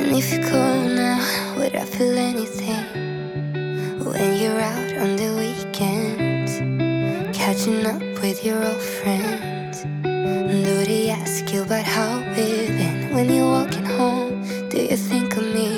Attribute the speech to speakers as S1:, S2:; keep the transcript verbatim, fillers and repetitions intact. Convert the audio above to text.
S1: And if you call now, would I feel anything? When you're out on the weekends, catching up with your old friends, do they ask you about how we've been? When you're walking home, do you think of me?